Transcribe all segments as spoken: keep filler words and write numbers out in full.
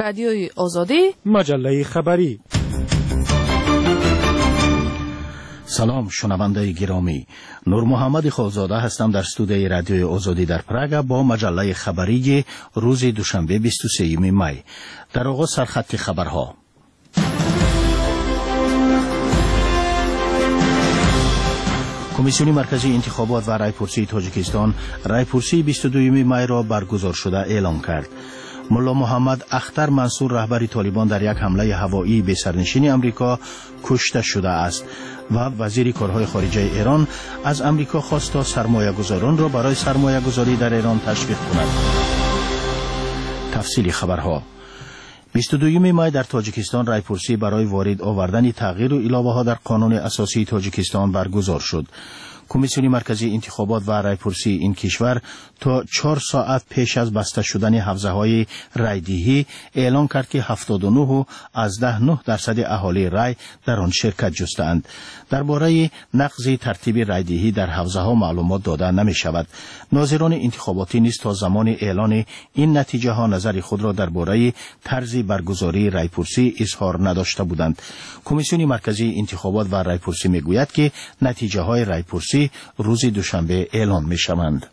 رادیوی آزادی، مجله خبری. سلام شنونده گرامی، نور محمد خالزاده هستم در استودیوی رادیوی آزادی در پراگ با مجله خبری روز دوشنبه بیست و سوم می. در آغاز سرخط خبرها. کمیسیون مرکزی انتخابات و رایپرسی تاجیکستان رایپرسی بیست و دوم می را برگزار شده اعلام کرد. ملا محمد اختر منصور رهبر طالبان در یک حمله هوایی به سرنشین امریکا کشته شده است و وزیر کارهای خارجه ایران از امریکا خواست تا سرمایه گذاران را برای سرمایه گذاری در ایران تشویق کند. تفصیل خبرها. بیست و دوم می در تاجیکستان رایپرسی برای وارد آوردن تغییر و علاوه ها در قانون اساسی تاجیکستان برگزار شد. کمیسیون مرکزی انتخابات و رایپرسی این کشور تا چهار ساعت پیش از بسته شدن حوزه های رایدهی اعلام کرد که هفتاد و نه از ده نه درصد اهالی رای در آن شرکت جستند. درباره نقض ترتیب رایدهی در حوزه ها معلومات داده نمی شود. ناظران انتخاباتی نیز تا زمان اعلان این نتیجه ها نظر خود را درباره طرز برگزاری رایپرسی اظهار نداشته بودند. کمیسیون مرکزی انتخابات و رایپرسی می گوید که نتیجه های رایپرسی روز دوشنبه اعلان می شوند.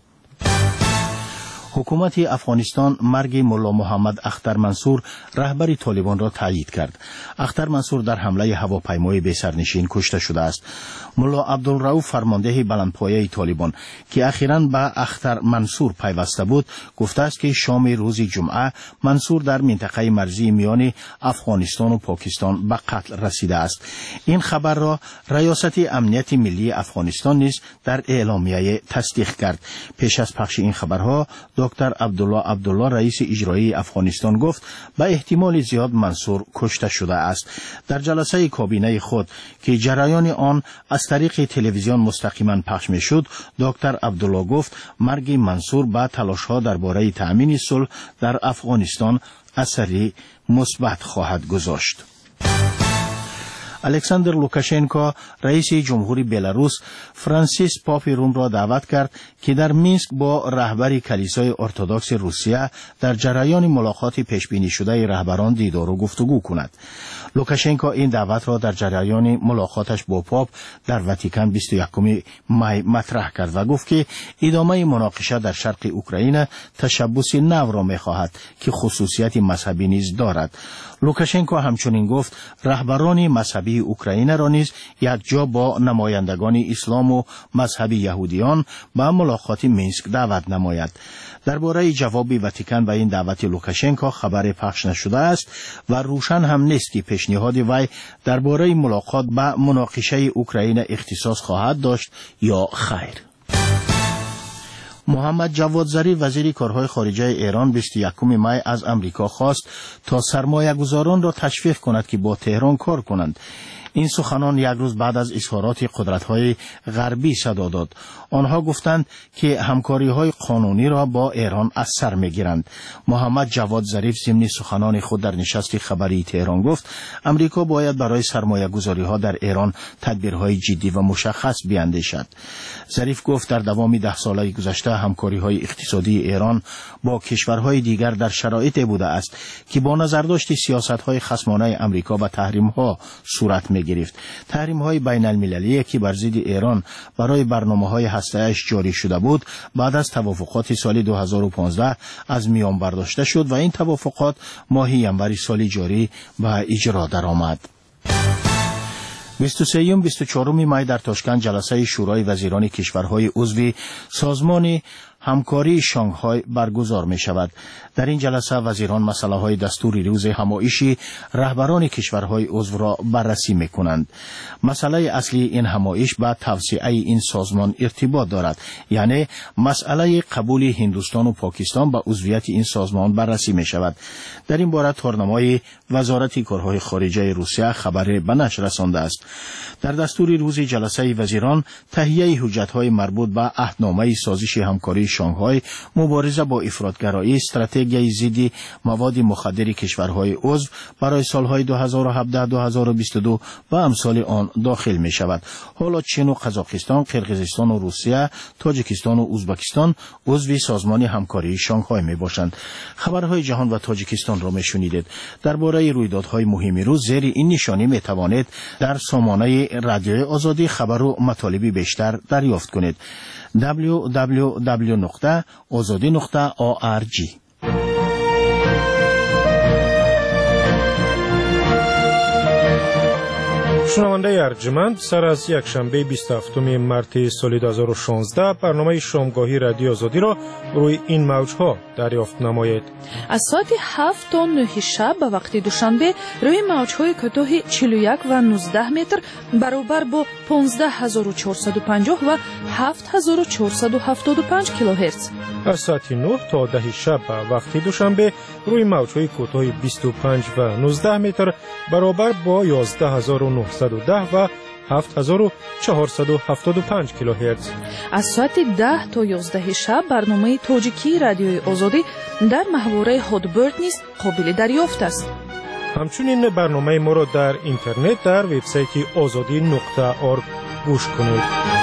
حکومت افغانستان مرگ ملا محمد اختر منصور رهبر طالبان را تایید کرد. اختر منصور در حمله هواپیمای بی سرنشین کشته شده است. ملا عبدالرؤوف فرمانده بلندپایه طالبان که اخیراً به اختر منصور پیوسته بود گفته است که شام روز جمعه منصور در منطقه مرزی میان افغانستان و پاکستان به قتل رسیده است. این خبر را ریاست امنیت ملی افغانستان نیز در اعلامیه تصدیق کرد. پیش از پخش این خبرها دکتر عبدالله عبدالله رئیس اجرایی افغانستان گفت به احتمال زیاد منصور کشته شده است. در جلسه کابینه خود که جریان آن از طریق تلویزیون مستقیما پخش میشد، دکتر عبدالله گفت مرگ منصور به تلاش‌ها درباره تأمین صلح در افغانستان اثری مثبت خواهد گذاشت. الکساندر لوکاشنکو رئیس جمهوری بلاروس فرانسیس پاپ روم را دعوت کرد که در مینسک با رهبر کلیسای ارتدوکس روسیه در جریان ملاقات پیش بینی شده رهبران دیدار و گفتگو کند. لوکاشنکو این دعوت را در جریان ملاقاتش با پاپ در واتیکان بیست و یکم می مطرح کرد و گفت که ادامه مناقشه در شرق اوکراین تشبث نو را می‌خواهد که خصوصیت مذهبی نیز دارد. لوکاشنکو همچنین گفت رهبران مذهبی اوکراین را نیز یک جا با نمایندگان اسلام و مذهب یهودیان به ملاقات مینسک دعوت نماید. درباره جواب واتیکان به این دعوت لوکاشنکو خبر پخش نشده است و روشن هم نیست که پیشنهاد وی درباره ملاقات به مناقشه اوکراین اختصاص خواهد داشت یا خیر. محمد جواد ظریف وزیر کارهای خارجه ایران بیست و یکم می از امریکا خواست تا سرمایه گذاران را تشویق کند که با تهران کار کنند. این سخنان یک روز بعد از اظهارات قدرت‌های غربی صدا داد. آنها گفتند که همکاری‌های قانونی را با ایران از سر می‌گیرند. محمد جواد ظریف ضمن سخنان خود در نشست خبری تهران گفت امریکا باید برای سرمایه‌گذاری‌ها در ایران تدبیرهای جدی و مشخص بیاندیشد. ظریف گفت در دوام ده ساله گذشته همکاری‌های اقتصادی ایران با کشورهای دیگر در شرایطی بوده است که با نظرداشت سیاست‌های خصمانه امریکا و تحریم‌ها صورت می گرفت. تحریم های بین المللی که بر ضد ایران برای برنامه های هسته‌اش جاری شده بود بعد از توافقات سال دو هزار و پانزده از میان برداشته شد و این توافقات ماه ینور سال جاری به اجرا درآمد. بیست و سوم بیست و چهارم می در تاشکند جلسه شورای وزیران کشورهای عضو سازمان همکاری شانگهای برگزار می شود. در این جلسه وزیران مسئله های دستوری روز همایشی رهبران کشورهای عضو را بررسی می کنند. مسئله اصلی این همایش با توسعه این سازمان ارتباط دارد، یعنی مسئله قبول هندوستان و پاکستان به عضویت این سازمان بررسی می شود. در این باره تورنمای وزارت کارهای خارجه روسیه خبر به نشر رسانده است. در دستور روز جلسه وزیران تهیه حجت‌های مربوط به عهدنامه سازش همکاری شانگهای مبارزه با افراطگرایی، استراتژی ضد مواد مخدر کشورهای عضو برای سالهای دو هزار و هفده تا دو هزار و بیست و دو و امثال آن داخل می شود. حالا چین و قزاقستان، قرقیزستان و روسیه، تاجیکستان و ازبکستان عضو سازمان همکاری شانگهای می باشند. خبرهای جهان و تاجیکستان را می شنیدید. درباره رویدادهای مهم روز زیر این نشانی می توانید در سامانه رادیوی آزادی خبر و مطالبی بیشتر دریافت کنید. دبلیو دبلیو دبلیو نقطه آزادی نقطه او آر جی. شنونده ارجمند، سر از یک شنبه بیست و هفتم مارس سال دو هزار و شانزده برنامه شامگاهی رادیو آزادی را روی این موجها دریافت نمایید. از ساعت هفت تا نه شب به وقت دوشنبه روی موجهای کوتاه چهل و یک و نوزده متر برابر با پانزده هزار و چهارصد و پنجاه و هفت هزار و چهارصد و هفتاد و پنج کیلوهرتز. از ساعت نه تا ده شب به وقت دوشنبه روی موجهای کوتاه بیست و پنج و نوزده متر برابر با یازده هزار و نهصد و ده و هفت هزار و چهارصد و هفتاد و پنج کیلوهرتز. از ساعت ده تا یازده شب برنامه تاجیکی رادیوی آزادی در محوره هادبرد نیز قابل دریافت است. همچنین برنامه ما را در اینترنت در وبسایت آزادی نقطه اورگ گوش کنید.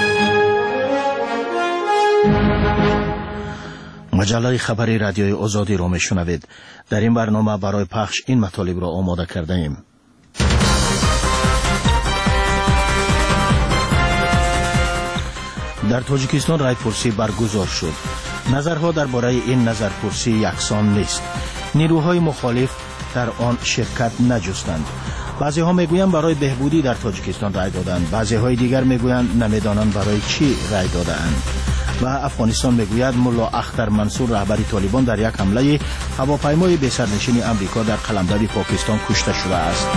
مجله خبری رادیوی آزادی را میشنوید. در این برنامه برای پخش این مطالب را آماده کرده ایم. در تاجیکستان رایپرسی برگزار شد. نظرها درباره این نظرپرسی یکسان نیست. نیروهای مخالف در آن شرکت نجستند. بعضی ها میگویند برای بهبودی در تاجیکستان رای دادند، بعضی های دیگر میگویند نمیدانند برای چی رای دادند. و افغانستان میگوید ملا اختر منصور رهبر طالبان در یک حمله هواپیمای بی سرنشین امریکا در قلمرو پاکستان کشته شده است.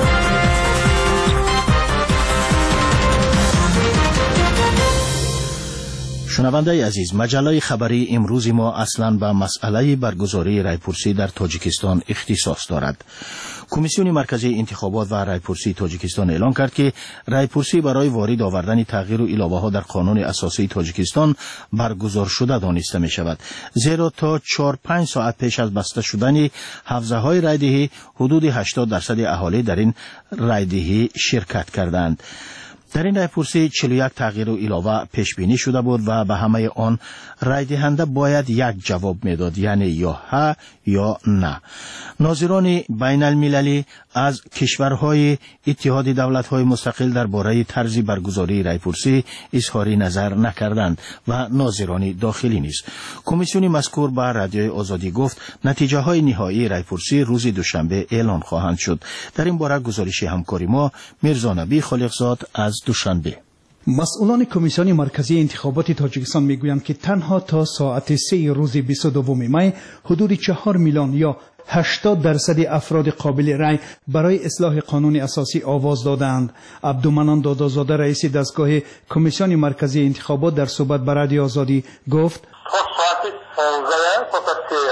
شنونده عزیز، مجله خبری امروز ما اصلاً به مسئله برگزاری رایپرسی در تاجیکستان اختصاص دارد. کمیسیون مرکزی انتخابات و رایپرسی تاجیکستان اعلان کرد که رایپرسی برای وارد آوردن تغییر و علاوه ها در قانون اساسی تاجیکستان برگزار شده دانسته می شود. زیرا تا چهار پنج ساعت پیش از بسته شدن حوزه های رایدهی حدود هشتاد درصد اهالی در این رایدهی شرکت کردند. در این رایپرسی چهل و یک تغییر و علاوه پیش بینی شده بود و به همه آن رای دهنده باید یک جواب میداد، یعنی یا ها یا نه. ناظران بین المللی از کشورهای اتحاد دولت‌های مستقل درباره طرز برگزاری رایپرسی اظهار نظر نکردند و ناظران داخلی نیز. کمیسیون مذکور به رادیوی آزادی گفت نتیجه های نهایی رایپرسی روز دوشنبه اعلان خواهند شد. در این باره گزارش همکاری ما میرزا نبی خالقزاد از دوشنبه. مسئولان کمیسیون مرکزی انتخابات تاجیکستان میگویند که تنها تا ساعت سه روز بیست و دو می حدود چهار میلیون یا هشتاد درصد افراد قابل رای برای اصلاح قانون اساسی آواز دادند. عبدالمنان دادازاده رئیس دستگاه کمیسیون مرکزی انتخابات در صحبت با رادیو آزادی گفت تا ساعت پانزده تا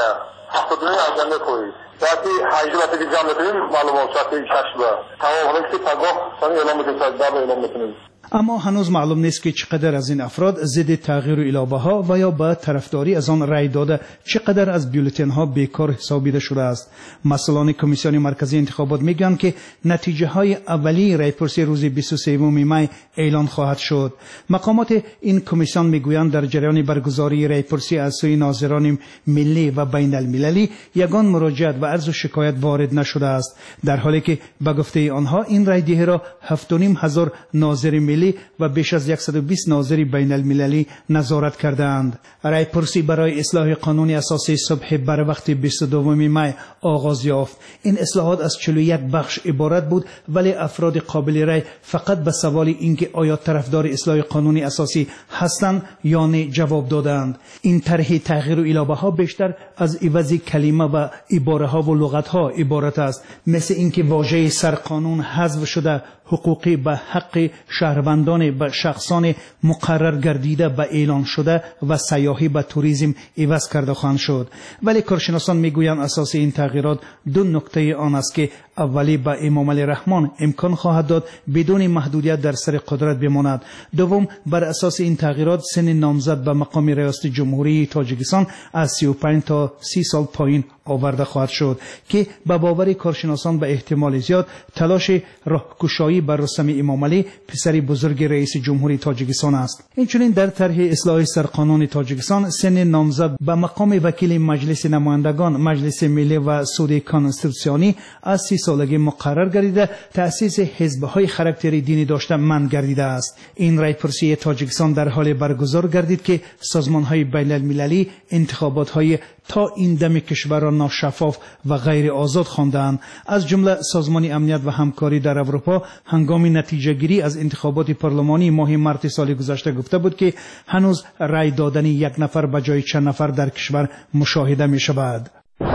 سه هفتاد و نه اجنده کویز ساعت هشت وقتی که جمع بکنیم معلومات ساعت شش با تمام حالا که پگاه سانی اعلام میکنیم ساعت ده اعلام میکنیم. اما هنوز معلوم نیست که چقدر از این افراد ضد تغییر و علاوه ها و یا به طرفداری از آن رای داده، چقدر از بیولتن ها بیکار حسابیده شده است. مسئولان کمیسیون مرکزی انتخابات میگن که نتیجه های اولی رایپرسی روز بیست و سه می اعلان خواهد شد. مقامات این کمیسیون میگویند در جریان برگزاری رایپرسی از سوی ناظران ملی و بین المللی یگان مراجعت و عرض و شکایت وارد نشده است، در حالی که به گفته آنها این رای دهی را هفت و نیم هزار ناظر ملی و بیش از صد و بیست ناظر بین المللی نظارت کردند. رایپرسی برای اصلاح قانون اساسی صبح بر وقت بیست و دو می آغاز یافت. این اصلاحات از چهل و یک بخش عبارت بود، ولی افراد قابل رای فقط به سوال اینکه آیا طرفدار اصلاح قانون اساسی هستند یا نه جواب دادند. این طرح تغییر و علاوه ها بیشتر از عوض کلمه و عباره ها و لغت ها عبارت است، مثل اینکه واژه سرقانون حذف شده، حقوقی به حق شهروندان به شخصان مقرر گردیده به اعلان شده و سیاحی به توریسم عوض کرده خواهند شد. ولی کارشناسان میگویند اساس این تغییرات دو نکته آن است که اولی به امام علی رحمان امکان خواهد داد بدون محدودیت در سر قدرت بماند. دوم، بر اساس این تغییرات سن نامزد به مقام ریاست جمهوری تاجیکستان از سی و پنج تا سی سال پایین آورده خواهد شد که به باور کارشناسان به احتمال زیاد تلاش راهگشایی بر رستم امام علی پسر بزرگ رئیس جمهوری تاجیکستان است. اینچنین در طرح اصلاح سرقانون تاجیکستان سن نامزد به مقام وکیل مجلس نمایندگان، مجلس ملی و سود کانستیتوسیونی از سی سالگی مقرر گردیده تأسیس حزب‌های خاراکتری دینی داشته منع گردیده است. این رایپرسی تاجیکستان در حال برگزار گردید که سازمان‌های بین‌المللی انتخابات‌های تا این دم کشور را ناشفاف و غیر آزاد خواندند. از جمله سازمان امنیت و همکاری در اروپا هنگام نتیجه گیری از انتخابات پارلمانی ماه مارس سال گذشته گفته بود که هنوز رای دادن یک نفر به جای چند نفر در کشور مشاهده می شود.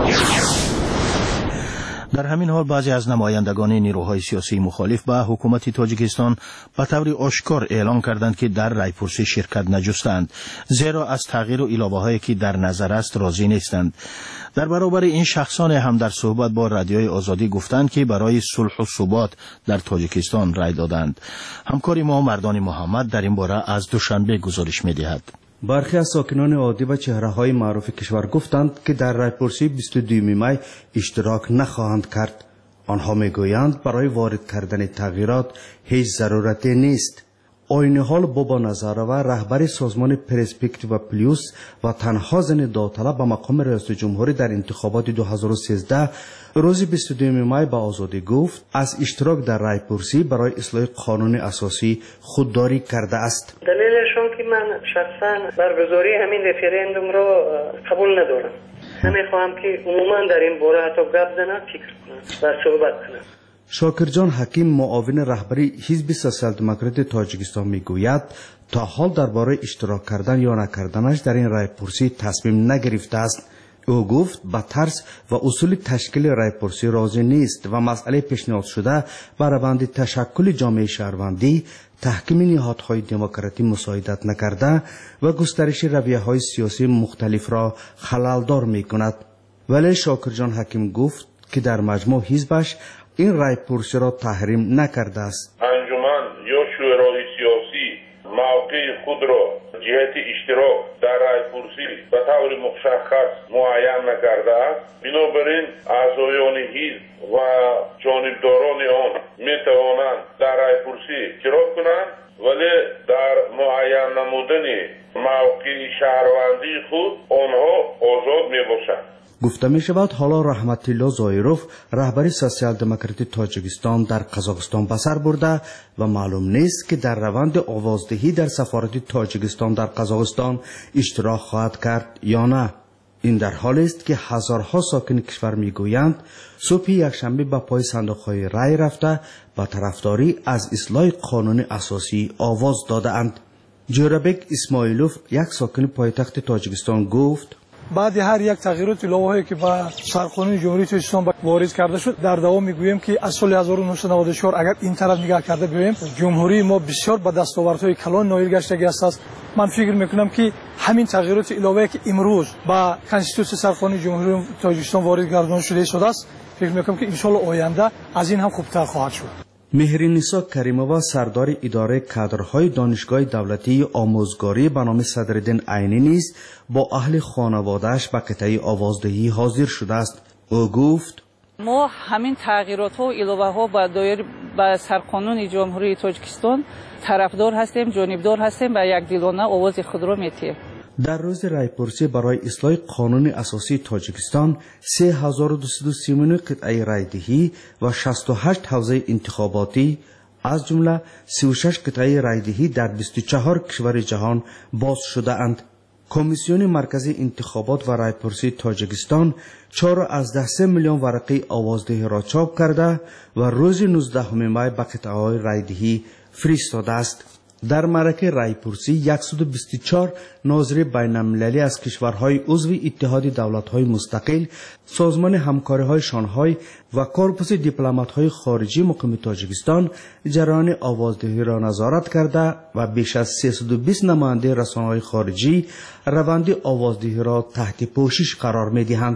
در همین حال بعضی از نمایندگان نیروهای سیاسی مخالف به حکومت تاجیکستان به طور آشکار اعلام کردند که در رایپرسی شرکت نجستند، زیرا از تغییر و علاوه‌هایی که در نظر است راضی نیستند. در برابر این شخصان هم در صحبت با رادیوی آزادی گفتند که برای صلح و ثبات در تاجیکستان رای دادند. همکار ما مردان محمد در این باره از دوشنبه گزارش می‌دهد. برخی از ساکنان عادی و چهره‌های معروف کشور گفتند که در رایپرسی بیست و دوم می اشتراک نخواهند کرد. آنها میگویند برای وارد کردن تغییرات هیچ ضرورتی نیست. آین حال بابا نظاروا رهبر سازمان پرسپکتیو پلیوس و تنها زن داوطلب به مقام ریاست جمهوری در انتخابات دو هزار و سیزده روز بیست و دوم می به آزادی گفت از اشتراک در رایپرسی برای اصلاح قانون اساسی خودداری کرده است. دلیلشون که من شخصا برگزاری همین رفراندوم رو قبول ندارم. نمیخواهم که عموما در این باره حتی گپ زنم، فکر کنم و صحبت کنم. شاکرجان حکیم معاون رهبری حزب سوسیال دموکرات تاجیکستان میگوید تا حال درباره اشتراک کردن یا نکردنش در این رایپرسی تصمیم نگرفته است. او گفت با طرز و اصول تشکیل رایپرسی راضی نیست و مسئله پیشنهاد شده بر روند تشکل جامعه شهروندی تحکیم نهادهای دموکراتی مساعدت نکرده و گسترش رویه‌های سیاسی مختلف را خللدار می‌کند. ولی شاکرجان حکیم گفت که در مجموع حزبش این رایپرسی را تحریم نکرده است. انجمن یا شورای سیاسی موقع خود را جهت اشتراک در رایپرسی به طور مشخص معین نکرده است. بنابراین اعضایان حزب و جانبداران آن می توانند در رایپرسی اشتراک کنند، ولی در معین نمودن موقع شهروندی خود آنها آزاد می باشند. گفته می شود حالا رحمت الله زایروف رهبر سوسیال دموکرات تاجیکستان در قزاقستان به سر برده و معلوم نیست که در روند آوازدهی در سفارت تاجیکستان در قزاقستان اشتراک خواهد کرد یا نه. این در حالی است که هزارها ساکن کشور میگویند صبح یکشنبه به پای صندوق‌های رای رفته با طرفداری از اصلاح قانون اساسی آواز داده‌اند. جورابک اسماعیلوف یک ساکن پایتخت تاجیکستان گفت بعد هر یک تغییرات الهایی که با سرقانون جمهوری تاجیکستان وارد کرده شد در دوام میگویم که از سال هزار و نهصد و نود و چهار اگر این طرف نگاه کرده ببینیم جمهوری ما بسیار با دستاوردهای کلان نایل گشته است. من فکر میکنم که همین تغییرات الهایی که امروز با کانستیتوسیون سرقانون جمهوری تاجیکستان وارد گردانده شده شده است، فکر میکنم که ان شاء الله آینده از این هم خوبتر خواهد شد. مهرنیسا کریمووا سردار اداره کادرهای دانشگاه دولتی آموزگاری به نام صدرالدین عینی نیز با اهل خانواده‌اش به قطعه آوازدهی حاضر شده است. او گفت ما همین تغییرات ها و علاوه ها با دایر با سرقانون جمهوری تاجیکستان طرفدار هستیم، جانبدار هستیم و یک دلانه آواز خود را میتیم. در روز رایپرسی برای اصلاح قانون اساسی تاجیکستان سه هزار و دویست و سی و نه قطعه رایدهی و شصت و هشت حوزه انتخاباتی از جمله سی و شش قطعه رایدهی در بیست و چهار کشور جهان باز شده اند. کمیسیون مرکزی انتخابات و رایپرسی تاجیکستان چهار از ده سه میلیون ورقه آوازدهی را چاپ کرده و روز نوزدهم می به قطعه رایدهی فرستاده است. در معرکه رایپرسی صد و بیست و چهار ناظر بین‌المللی از کشورهای عضو اتحاد دولت‌های مستقل، سازمان همکاری‌های شانگهای و کورپوس دیپلمات‌های خارجی مقیم تاجیکستان جریان آوازدهی را نظارت کرده و بیش از سیصد و بیست نماینده رسانه‌های خارجی روند آوازدهی را تحت پوشش قرار می‌دهند.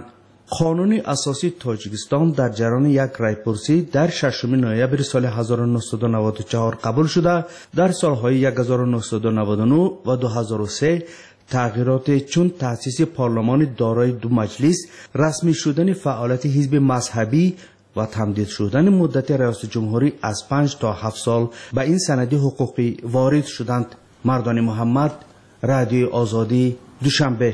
قانون اساسی تاجیکستان در جریان یک رایپرسی در ششم نوامبر سال هزار و نهصد و نود و چهار قبول شده. در سالهای هزار و نهصد و نود و نه و دو هزار و سه تغییرات چون تأسیس پارلمان دارای دو مجلس، رسمی شدن فعالیت حزب مذهبی و تمدید شدن مدت ریاست جمهوری از پنج تا هفت سال به این سند حقوقی وارد شدند. مردان محمد، رادیو آزادی، دوشنبه.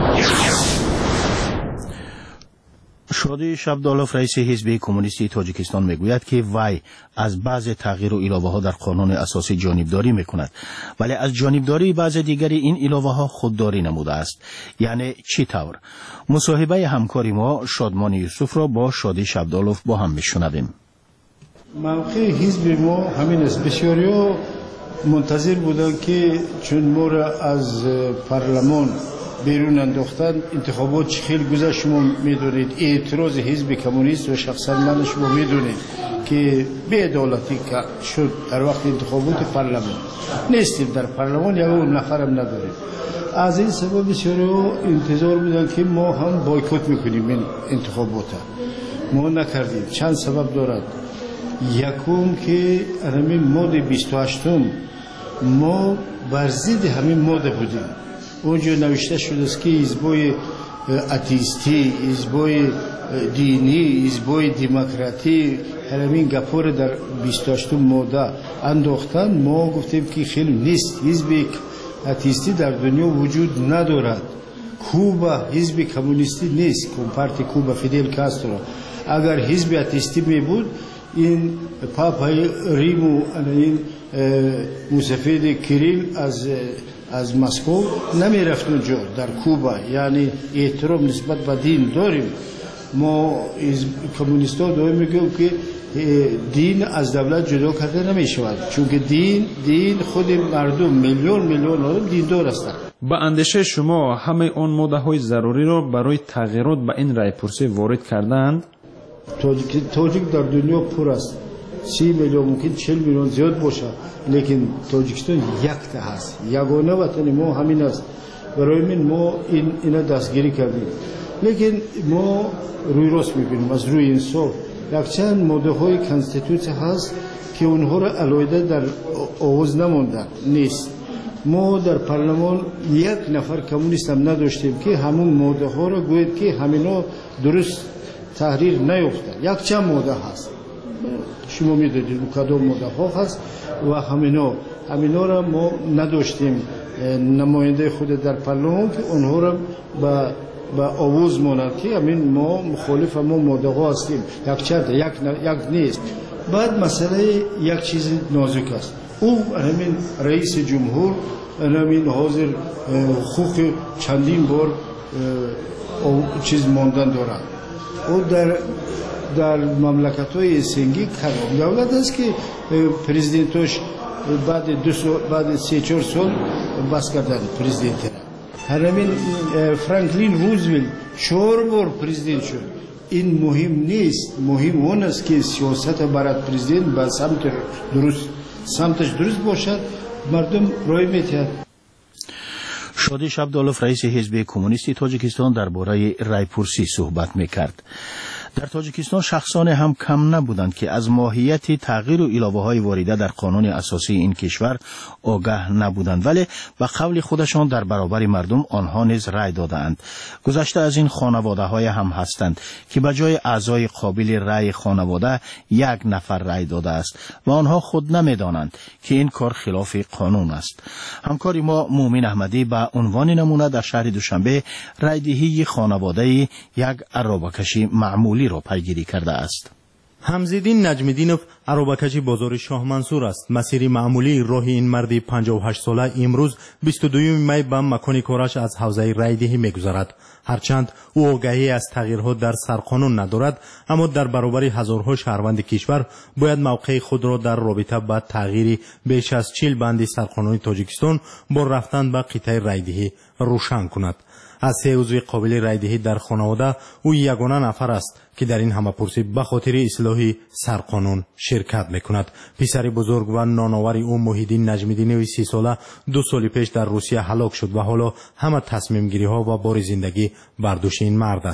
شادی شبدالوف رئیس حزب کمونیستی تاجیکستان میگوید که وی از بعض تغییر و علاوه ها در قانون اساسی جانبداری میکند، ولی از جانبداری بعض دیگری این علاوه ها خودداری نموده است. یعنی چی طور؟ مصاحبه همکاری ما شادمان یوسف را با شادی شبدالوف با هم میشنویم. موقع حزب ما همین است. بسیاری منتظر بودند که چون ما را از پارلمان بیرون انداختن، انتخابات چه خیلی گذشت شما میدونید، اعتراض حزب کمونیست و شخصا من شما میدونید که بی‌عدالتی شد در وقت انتخابات پارلمان. نیستیم در پارلمان، یا اون نفرم نداریم. از این سبب بسیاری انتظار بودن که ما هم بایکوت میکنیم این انتخابات. ما نکردیم. چند سبب دارد. یکم که همین ماده بیست و هشتم ما بر ضد همین ماده بودیم. اونجا نوشته شده است که حزبای اتیستی، حزبای دینی، حزبای دموکراتی همین گپور در بیست و هشتم ماده انداختن. ما گفتیم که خیلی نیست. حزب اتیستی در دنیا وجود ندارد. کوبا حزب کمونیستی نیست. کمپارتی کوبا فیدل کاسترو اگر حزب اتیستی می بود، این پاپای ریمو این موسفید کریل از از مسکو نمی رفت اونجا در کوبا. یعنی احترام نسبت به دین داریم. ما کمونیستا دائم میگیم که دین از دولت جدا کرده نمی شود، چون که دین دین خود مردم میلیون میلیون آدم دیندار هستند. با اندیشه شما همه اون ماده های ضروری را برای تغییرات به این رایپرسی وارد کردند؟ تاجیک تاجیک در دنیا پر است. سی میلیون ممکن چهل میلیون زیاد باشه، لیکن تاجیکستان یک تا هست. یگانه وطن ما همین است. برای من ما این اینا دستگیری کردیم. لیکن ما روی راست میبینیم از روی انصاف. یک چند ماده های کانستیتوسی هست که اونها را علایده در آغاز نماندن نیست. ما در پارلمان یک نفر کمونیست هم نداشتیم که همون ماده ها را گوید که همینا درست تحریر نیفتن. یک چند ماده هست، شما میدونید کدام ماده ها هست و همینا همینا را ما نداشتیم نماینده خود در پارلمان که اونها را با با آواز ماند که همین ما مخالف ما ماده ها هستیم. یک چند یک یک نیست. بعد مسئله یک چیز نازک است. او همین رئیس جمهور همین حاضر حقوق چندین بار چیز ماندن دارد. او در در مملکت‌های سنگی کدام دولت است که پرزیدنتش بعد دو سال بعد سه چهار سال بس کردن پرزیدنت. همین فرانکلین روزولت چهار بار پرزیدنت شد. این مهم نیست. مهم اون است که سیاست برای پرزیدنت به سمت درست سمتش درست باشد، مردم رای می‌دهند. شادی شبدالوف رئیس حزب کمونیستی تاجیکستان درباره رایپرسی صحبت میکرد. در تاجیکستان شخصان هم کم نبودند که از ماهیت تغییر و علاوه های وارده در قانون اساسی این کشور آگاه نبودند، ولی به قول خودشان در برابر مردم آنها نیز رای دادند. گذشته از این خانواده های هم هستند که به جای اعضای قابل رای خانواده یک نفر رای داده است و آنها خود نمیدانند که این کار خلاف قانون است. همکاری ما مومن احمدی به عنوان نمونه در شهر دوشنبه رایدهی خانواده یک عرابه‌کشی معمولی را پیگیری کرده است. حمزالدین نجمیدینوف عرابه‌کش بازار شاه منصور است. مسیر معمولی راه این مرد پنجاه و هشت ساله امروز بیست و دوم می به مکان کارش از حوزه رایدهی می‌گذرد. هرچند او آگاهی از تغییرات در سرقانون ندارد، اما در برابر هزارها شهروند کشور باید موقع خود را در رابطه با تغییر بیش از چهل بند سرقانون تاجیکستان با رفتن به قطعه رایدهی روشن کند. از سه عضو قابل رایدهی در خانواده او یگانه نفر است که در این همه‌پرسی به خاطر اصلاح سرقانون شرکت میکند. پسر بزرگ و نانآور او محیدین نجمیدینوی سی ساله دو سال پیش در روسیه هلاک شد و حالا همه تصمیم گیری ها و بار زندگی بر دوش این مرد است.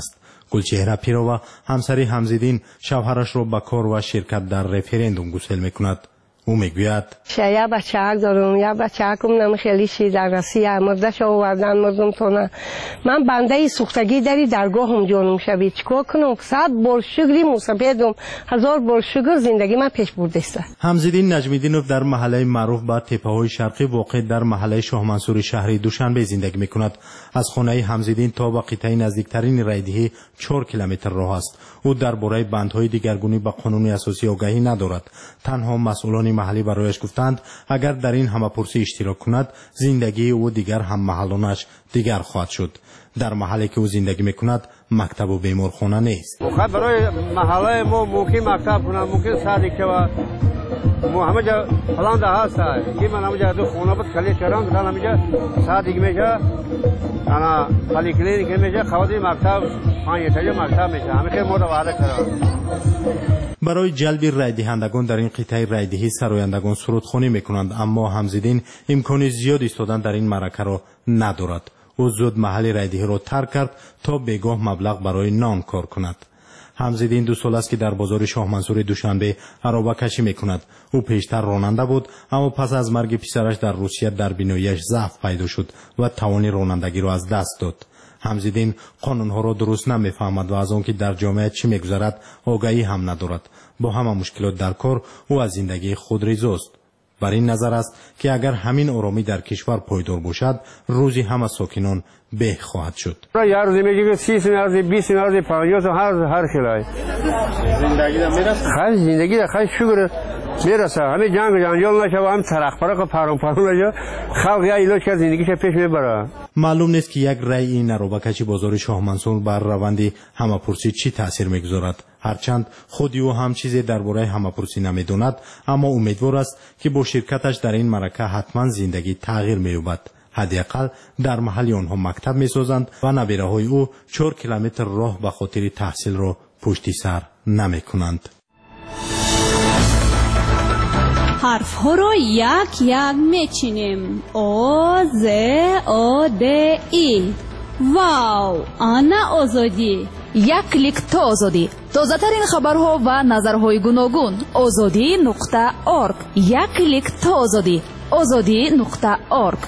گلچهره پیرو همسری حمزیدین شوهرش را به کار و شرکت در رفرندوم گسل میکند. او میگوید یه بچه دارم، یه بچه کم خیلی شی در روسیه مردش آوردن مردم تونه. من بنده سوختگی داری درگاهم جانم شوید چیکار کنم؟ صد بار شکری موسپیدم، هزار بار شکر زندگی من پیش برده است. حمزیدین نجمیدینوف در محله معروف به تپه‌های شرقی واقع در محله شاه منصور شهری دوشنبه زندگی میکند. از خانه حمزیدین تا به قطعه نزدیکترین رایدهی چهار کیلومتر راه است. او درباره بندهای دیگرگونی به قانون اساسی آگاهی ندارد. تنها مسئولان محلی برایش گفتند اگر در این همه‌پرسی اشتراک کند زندگی او دیگر هم محلانش دیگر خواهد شد. در محلی که او زندگی میکند مکتب و بیمارخانه نیست. خب برای محله ما ممکن مکتب کنه، ممکن سادیکه و ما همه جا فلان ده هست. که من همه جا دو خونه بود کلی چران کردن همه جا سادیک میشه. انا خالی کلینیک میشه خوادی مکتب پنج تا مکتب میشه. همه خیلی متواضع کردن. برای جلب رایدهندگان در این قطعه رایدهی سرایندگان سرودخوانی میکنند، اما حمزیدین امکان زیاد ایستادن در این معرکه را ندارد. او زود محل رایدهی را ترک کرد تا بگاه مبلغ برای نان کار کند. حمزیدین دو سال است که در بازار شاه منصور دوشنبه عربه کشی میکند. او پیشتر راننده بود، اما پس از مرگ پسرش در روسیه در بیناییش ضعف پیدا شد و توان رانندگی را از دست داد. حمزیدین قانونها را درست نمیفهمد و از آنکه در جامعه چی میگذرد آگاهی هم ندارد. با همه مشکلات در کار او از زندگی خود رضاست. بر این نظر است که اگر همین آرامی در کشور پایدار باشد روزی همه ساکنان به خواهد شد. یه روزی میگه سی میلیارد بیست میلیارد پنجاه تا هر هر خلای زندگی دا میرسه. خیلی زندگی دا خیلی شکر میرسه. همه جنگ جنجال نشه و هم سرخ پرق پرون پرون نشه. خلق یا ایلاج که زندگیش پیش میبره. معلوم نیست که یک رأی این عربه کشی بازار شاه منصور بر روند همه‌پرسی چی تاثیر میگذارد. هرچند خودی او هم چیزی درباره همه‌پرسی نمیداند، اما امیدوار است که با شرکتش در این معرکه حتما زندگی تغییر مییابد. حداقل در محل آنها مکتب میسازند و نبیره‌های او چهار کیلومتر راه به خاطر تحصیل را پشت سر نمیکنند. حرف ها رو یک یک میچینیم. او ز او د ای. واو، آنا آزادی. یک کلیک تا آزادی. تازه ترین خبرها و نظرهای گوناگون. آزادی نقطه ارگ. یک کلیک تا آزادی. آزادی نقطه ارگ.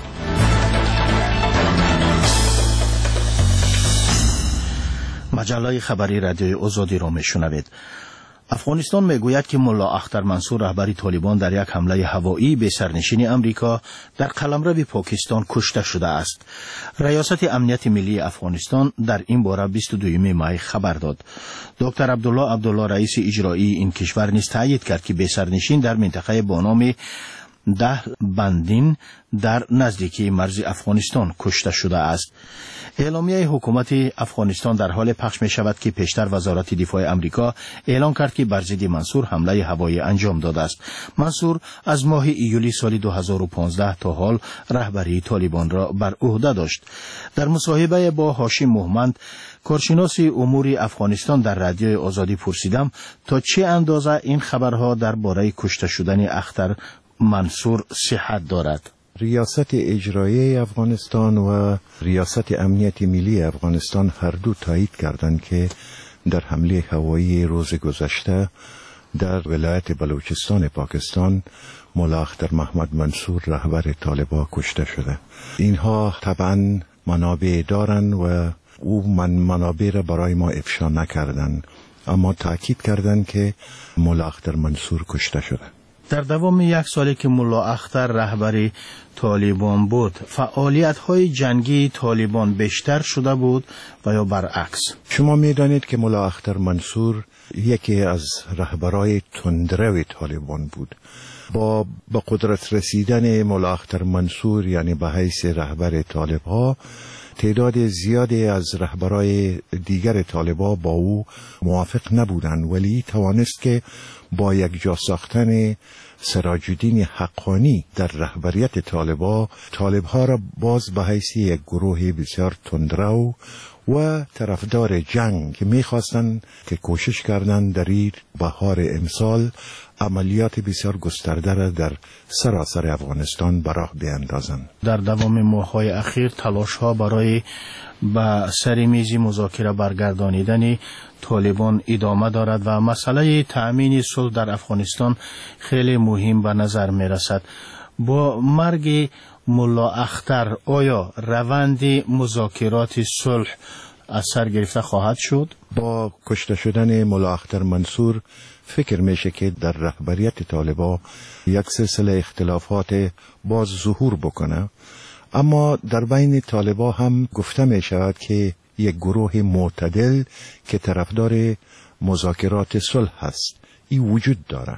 مجله خبری رادیوی آزادی را میشنوید. افغانستان میگوید که ملا اختر منصور رهبر طالبان در یک حمله هوایی به سرنشین امریکا در قلمرو پاکستان کشته شده است. ریاست امنیت ملی افغانستان در این باره بیست و دوم می خبر داد. دکتر عبدالله عبدالله رئیس اجرایی این کشور نیز تایید کرد که به سرنشین در منطقه با نام ده بندین در نزدیکی مرز افغانستان کشته شده است. اعلامیه حکومت افغانستان در حال پخش می شود که پیشتر وزارت دفاع امریکا اعلام کرد که بر ضد منصور حمله هوایی انجام داده است. منصور از ماه ایولی سال دو هزار و پانزده تا حال رهبری طالبان را بر عهده داشت. در مصاحبه با هاشم محمد، کارشناس امور افغانستان، در رادیوی آزادی پرسیدم تا چه اندازه این خبرها درباره کشته شدن اختر منصور صحت دارد. ریاست اجرایی افغانستان و ریاست امنیت ملی افغانستان هر دو تایید کردند که در حمله هوایی روز گذشته در ولایت بلوچستان پاکستان ملا اختر محمد منصور رهبر طالبان کشته شده. اینها طبعا منابع دارند و او من منابع را برای ما افشا نکردند، اما تاکید کردند که ملا اختر منصور کشته شده. در دوام یک سالی که ملا اختر رهبر طالبان بود، فعالیت‌های جنگی طالبان بیشتر شده بود و یا برعکس؟ شما می‌دانید که ملا اختر منصور یکی از رهبرای تندرو طالبان بود. با به قدرت رسیدن ملا اختر منصور، یعنی به حیث رهبر طالب‌ها، تعداد زیادی از رهبرای دیگر طالبان با او موافق نبودند، ولی توانست که با یک جا ساختن سراج الدین حقانی در رهبریت طالبان، طالبها را باز به حیث یک گروه بسیار تندرو و طرفدار جنگ که میخواستند که کوشش کردند در این بهار امسال عملیات بسیار گسترده را در سراسر افغانستان به راه بیاندازند. در دوام ماه‌های اخیر تلاش‌ها برای به سر میز مذاکره برگردانیدن طالبان ادامه دارد و مسئله تأمین صلح در افغانستان خیلی مهم به نظر می رسد. با مرگ ملا اختر آیا روند مذاکرات صلح از سر گرفته خواهد شد؟ با کشته شدن ملا اختر منصور فکر میشه که در رهبریت طالبان یک سلسله اختلافات باز ظهور بکنه، اما در بین طالبان هم گفته می شود که یک گروه معتدل که طرفدار مذاکرات صلح هست این وجود داره.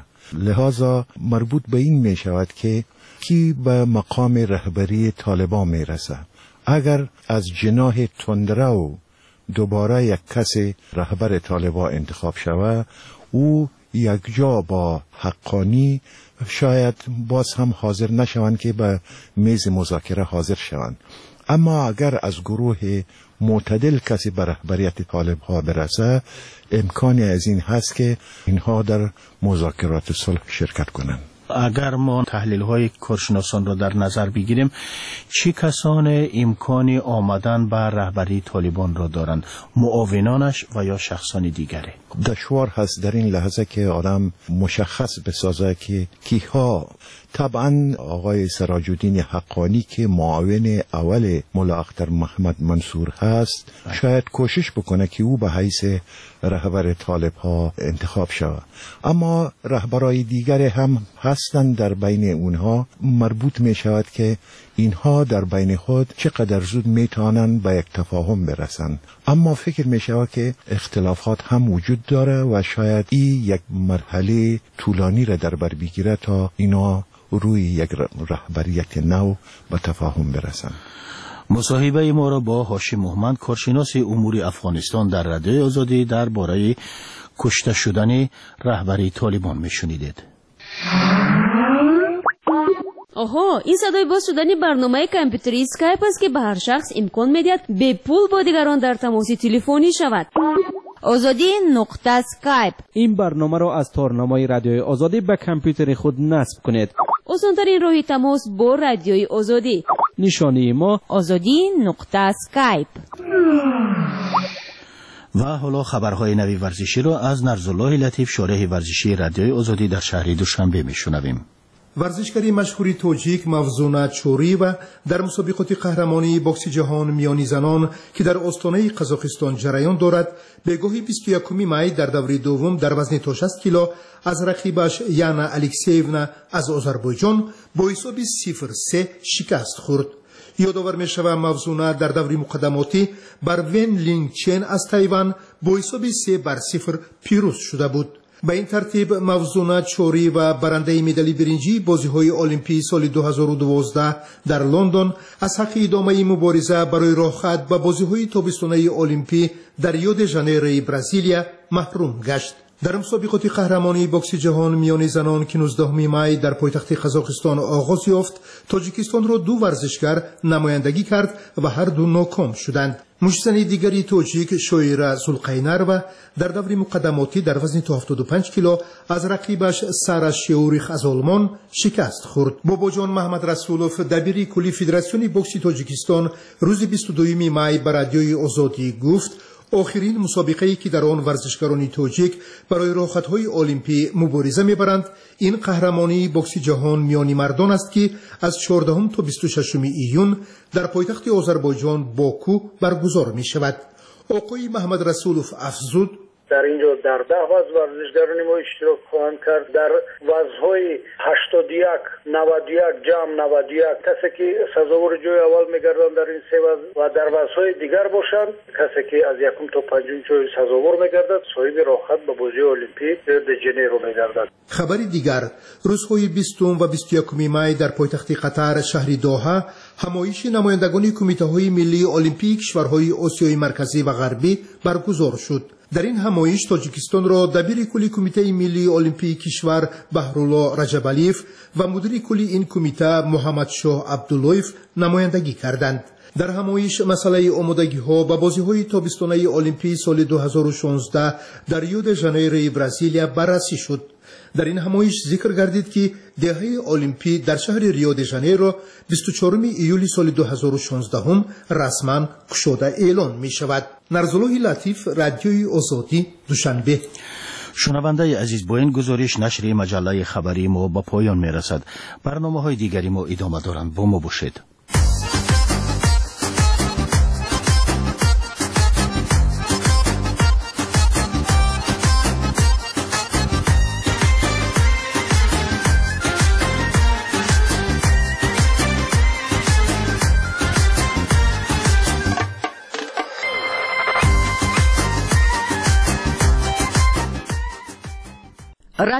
لذا مربوط به این می شود که کی به مقام رهبری طالبان می رسه. اگر از جناح تندرو دوباره یک کس رهبر طالبان انتخاب شود، او یک جا با حقانی شاید باز هم حاضر نشوند که به میز مذاکره حاضر شوند. اما اگر از گروه معتدل کسی به رهبریت طالب ها برسه، امکانی از این هست که اینها در مذاکرات صلح شرکت کنند. اگر ما تحلیل های کارشناسان را در نظر بگیریم، چی کسان امکان آمدن به رهبری طالبان را دارند؟ معاونانش و یا شخصان دیگره؟ دشوار هست در این لحظه که آدم مشخص بسازه که کیها. طبعا آقای سراج الدین حقانی که معاون اول ملا اختر محمد منصور هست شاید کوشش بکنه که او به حیث رهبر طالب ها انتخاب شود، اما رهبرای دیگر هم هستند در بین اونها. مربوط می شود که اینها در بین خود چقدر زود می توانند به یک تفاهم برسند، اما فکر می شود که اختلافات هم وجود داره و شاید این یک مرحله طولانی را در بر بگیره تا اینا روی یک رهبریت نو به تفاهم برسند. مصاحبه ما را با هاشم محمد، کارشناس امور افغانستان در رادیوی آزادی درباره کشته شدن رهبری طالبان میشنیدید. آها، این صدای باز شدن برنامه کامپیوتری اسکایپ است که به هر شخص امکان میدهد به پول با دیگران در تماس تلفنی شود. آزادی نقطه اسکایپ. این برنامه را از تارنمای رادیوی آزادی به کامپیوتر خود نصب کنید. آسان‌ترین راه تماس با رادیوی آزادی. نشانی ما آزادی نقطه اسکایپ. و حالا خبرهای نوی ورزشی را از نرزالله لطیف، شارح ورزشی رادیوی آزادی در شهر دوشنبه میشنویم. ورزشکاری مشهوری توجیک مفزونا چوری و در مسابقات قهرمانی بوکس جهان میانی زنان که در استانه قزاقستان جریان دارد، به گاهی بیست و یکم می در دوره دوم در وزن تا شصت کیلو از رقیبش یانا الکسیونا از آذربایجان با حساب صفر سه شکست خورد. یادآور می شود مفزونا در دوره مقدماتی بر ون لینگ چن از تایوان با حساب سه بر صفر پیروز شده بود. به این ترتیب مفزونا چوری و برنده مدال برنجی بازی‌های المپی سال دو هزار و دوازده در لندن از حق ادامه مبارزه برای راه خط به بازی‌های تابستانه المپی در ریو د ژانیرو برزیلیا محروم گشت. در مسابقات قهرمانی بوکس جهان میان زنان که نوزدهم می در پایتخت قزاقستان آغاز یافت، تاجیکستان را دو ورزشکار نمایندگی کرد و هر دو ناکام شدند. مشتزن دیگری توجیک شویرا زولقینر و در دوره مقدماتی در وزن تا هفتاد و پنج کیلو از رقیبش سارا شیوریخ از آلمان شکست خورد. باباجان محمد رسولوف دبیر کلی فدراسیون بوکس تاجیکستان روز بیست و دوم می بر رادیوی آزادی گفت آخرین مسابقه‌ای که در آن ورزشکاران توجیک برای راحت‌های المپی مبارزه می‌برند، این قهرمانی بوکس جهان میانی مردان است که از چهاردهم تا بیست و ششم ایون در پایتخت آذربایجان باکو برگزار می‌شود. آقای محمد رسولوف افزود: در اینجا در ده وز ورزشکاران ما اشتراک خواهند کرد. در وزهای هشتاد و یک، نود و یک، جمع نود و یک کسی که سزاوار جای اول میگردند در این سه وز و در وزهای دیگر باشند کسی که از یکم تا پنجم جای سزاوار میگردد صاحب راحت به بازی المپی د ژنیرو میگردد. خبری دیگر، روزهای بیستم و بیست و یکم می در پایتخت قطر شهر دوحه همایش نمایندگان کمیته‌های ملی المپیک کشورهای آسیای مرکزی و غربی برگزار شد. در این همایش تاجیکستان را دبیر کلی کمیته ملی المپیک کشور بهرالله رجبالیف و مدیر کلی این کمیته محمد شاه عبداللهیف نمایندگی کردند. در همایش مسئله آمادگی ها به بازی های تابستانه المپی سال دو هزار و شانزده در ریو د ژانیرو برزیلیا بررسی شد. در این همایش ذکر گردید که دهه المپی در شهر ریو د ژانیرو بیست و چهارم ایولی سال دو هزار و شانزده هم رسما گشوده اعلان می شود. نرزالله لطیف، رادیوی آزادی، دوشنبه. شنونده عزیز، با این گزارش نشر مجله خبری ما به پایان می رسد. برنامه های دیگری ما ادامه دارند. با ما باشید.